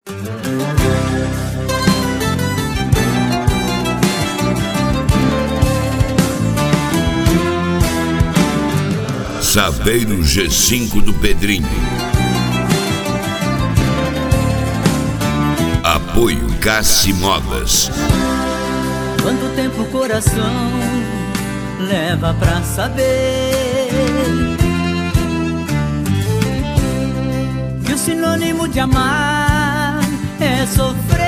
Saveiro G5 do Pedrinho. Apoio Cassi Modas. Quanto tempo o coração leva pra saber que o sinônimo de amar é sofrer?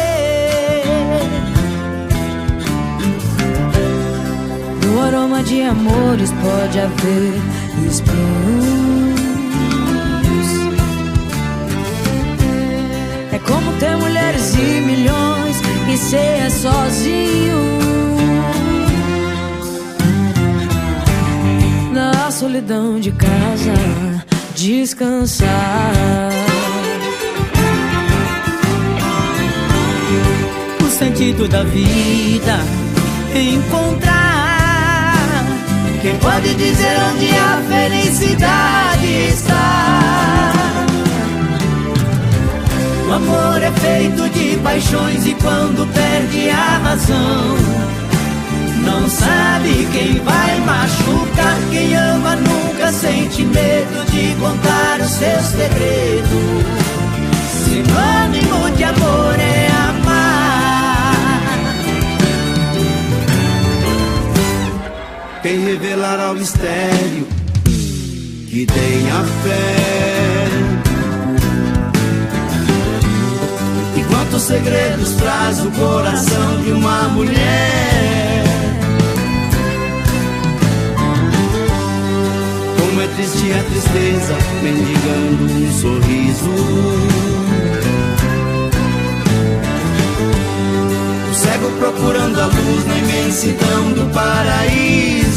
No aroma de amores pode haver espinhos. É como ter mulheres e milhões e ser sozinho. Na solidão de casa descansar. O sentido da vida encontrar. Quem pode dizer onde a felicidade está? O amor é feito de paixões e quando perde a razão, não sabe quem vai machucar. Quem ama nunca sente medo de contar o seu segredo. Sinônimo de amor é amar. Quem revelará o mistério que tenha fé? E quantos segredos traz o coração de uma mulher? Como é triste a tristeza mendigando um sorriso. O cego procurando a luz na imensidão do paraíso.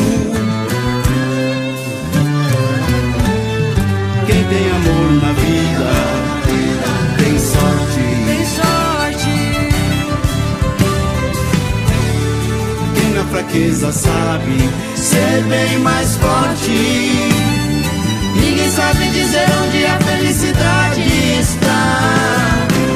Quem tem amor na vida tem sorte. Tem sorte. Quem na fraqueza sabe ser bem mais forte. Ninguém sabe dizer onde a felicidade está.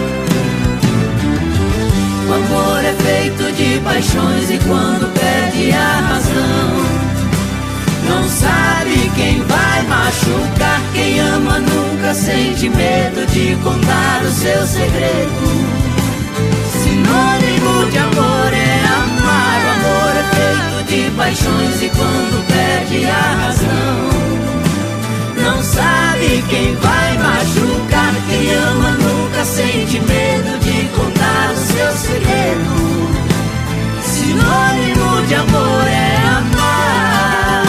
O amor é feito de paixões e quando perde a razão, não sabe quem vai machucar. Quem ama nunca sente medo de contar o seu segredo. Sinônimo de amor é amar. O amor é feito de paixões e quando perde a razão, não sabe quem vai machucar. Quem ama nunca sente medo de contar o seu segredo. Sinônimo de amor é amar.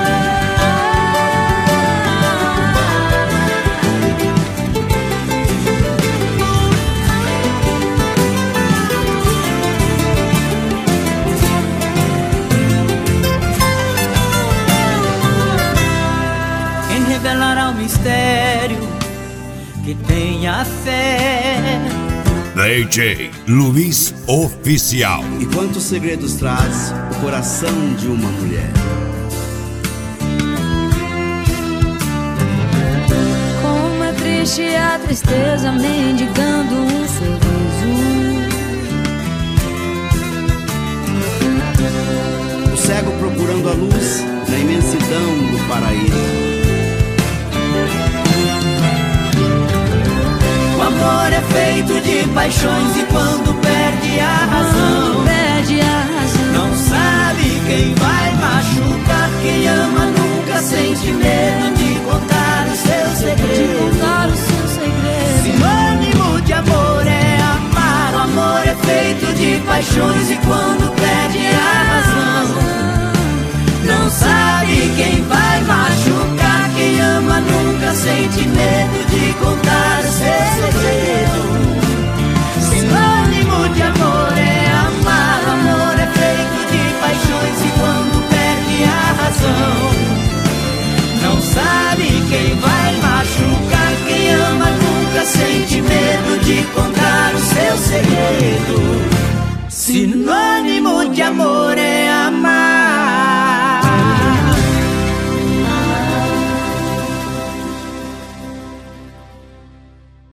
Quem revelará o mistério que tenha fé? DJ Luiz Oficial. E quantos segredos traz o coração de uma mulher? Como é triste a tristeza mendigando um sorriso. O cego procurando a luz na imensidão do paraíso. O amor é feito de paixões e quando perde a razão, não sabe quem vai machucar. Quem ama nunca sente medo de contar o seu segredo.